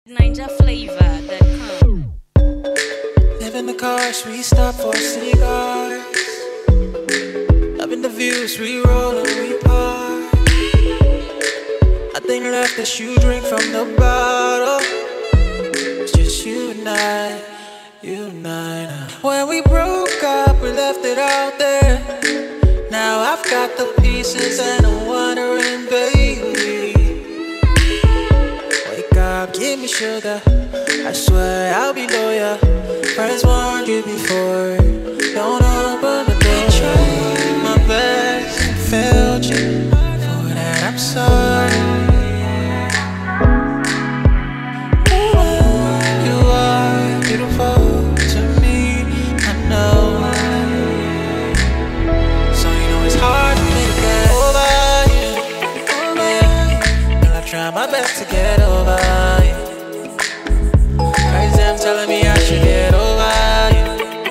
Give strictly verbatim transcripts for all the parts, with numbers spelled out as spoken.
Ninja flavor dot com. Live in the cars, we stop for cigars. Loving the views, we roll and we park. Nothing left as you drink from the bottle. It's just you and I, you and I now. When we broke up, we left it out there. Now I've got the pieces and I'm wondering, baby. Wake up, give me sugar. I swear I'll be loyal. Friends warned you before. Don't open the door. Tried my best and failed you. For that I'm sorry. You are beautiful to me, I know. So you know it's hard for me to get over you. Yeah. And I try my best to get over you. Crazy, I'm telling me I should get over you.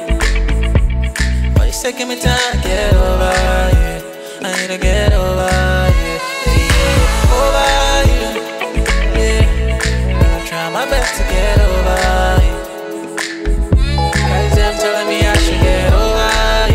But it's taking me time to get over you. I need to get over you. Yeah. Over you. Yeah. I try my best to get over you. Crazy, I'm telling me I should get over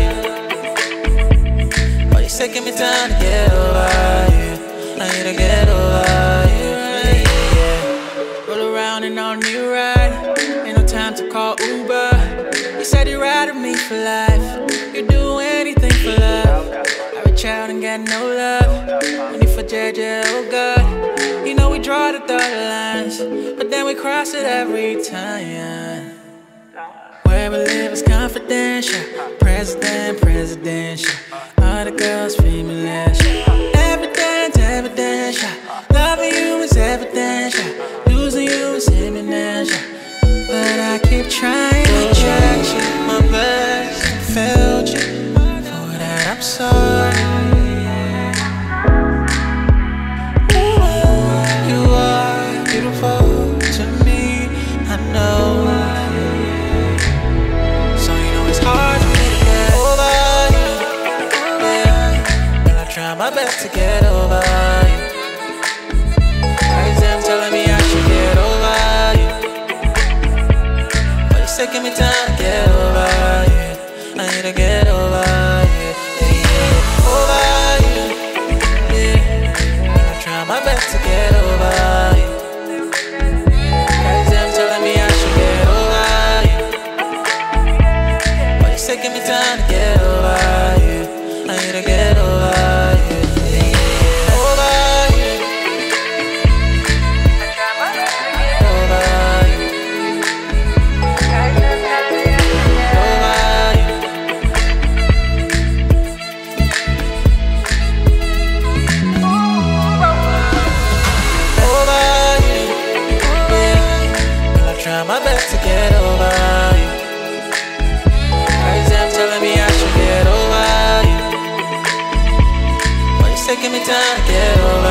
you. But it's taking me time to get over you. I need to get over you. Yeah. Roll around in on new ride. Ain't no time to call Uber. You said you'd ride with me for life. You'd do anything for love. I reach out and get no love. Only for J J, oh God. You know we draw the dotted lines, but then we cross it every time. Where we live is confidential. President, presidential. All the girls female. Evidence, evidential. Loving you is evidential. Losing you is imminent. But I keep trying to check you. My best and failed you. For that I'm sorry. You are beautiful to me, I know. So you know it's hard for me to get over you. Yeah. And I try my best to get over you. Crazy, I'm telling me I should get over you. But it's taking me time to get over you. I need to get over you. Yeah. Over you. Yeah. And I try my best to get over you. Crazy, I'm telling me I should get over you. But it's taking me time to get over you. I need to get over you. Yeah. Over you. Over you. Try my best to get over you. Crazy, I'm telling me I should get over you. But it's taking me time to get over